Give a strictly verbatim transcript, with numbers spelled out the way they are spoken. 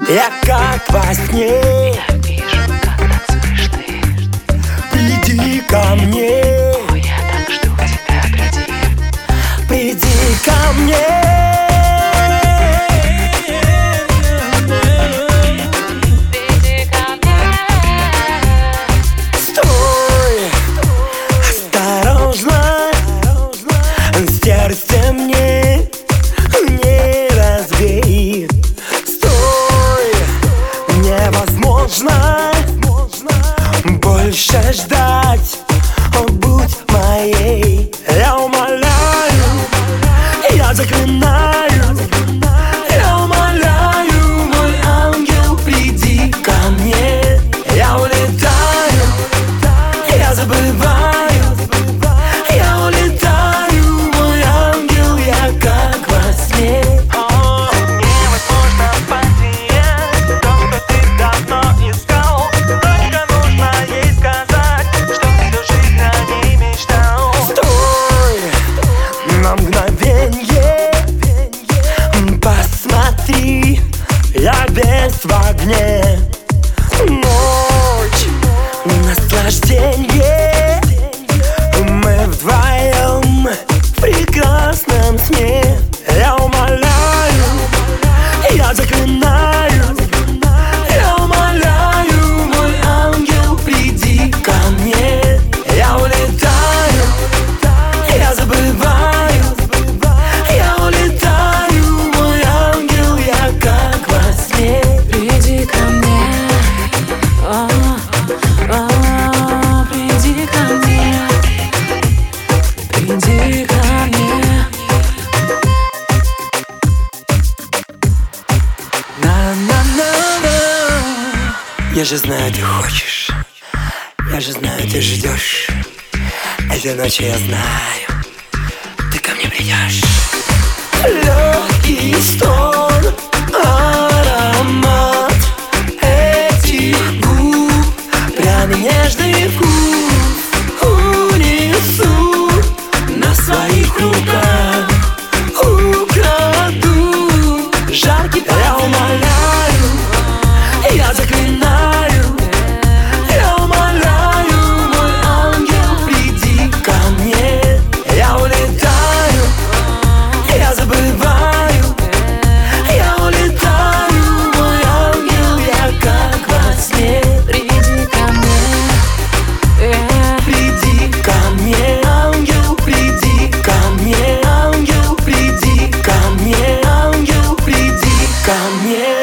Я как во сне, я вижу, как танцуешь ты. приди ко мне, О, я так жду тебя, приди. приди ко мне. Приди ко мне. Стой, осторожно, сердце мне не разбей. Стой, невозможно больше ждать. О, будь моей, я умоляю, я заклинаю, я умоляю, мой ангел, приди ко мне. Я улетаю, я забываю, я улетаю, мой ангел, я как во сне. Невозможно потерять то, что ты давно искал. Только нужно ей сказать, что всю жизнь о ней мечтал. Стой на мгновенье, посмотри, я весь в огне. Ночь, наслажденье, мы вдвоем в прекрасном сне. Я умоляю, я заклинаю, я умоляю, мой ангел, приди ко мне. Я улетаю, я забываю, я улетаю, мой ангел, я как во сне. Приди ко мне. О, о, приди ко мне. Приди ко мне. На-на-на-на. Я же знаю, ты хочешь, я же знаю, ты ждешь. Этой ночью я знаю, ты ко мне придешь. Легкий стон, аромат этих губ, пряный нежный вкус унесу на своих руках. Украду жаркий пар. Я умоляю, я заклинаю, я умоляю, мой ангел, приди ко мне. Я улетаю, я забываю, я улетаю, мой ангел, я как во сне. Приди ко мне. Э, Приди ко мне, ангел, приди ко мне, ангел, приди ко мне, ангел, приди ко мне.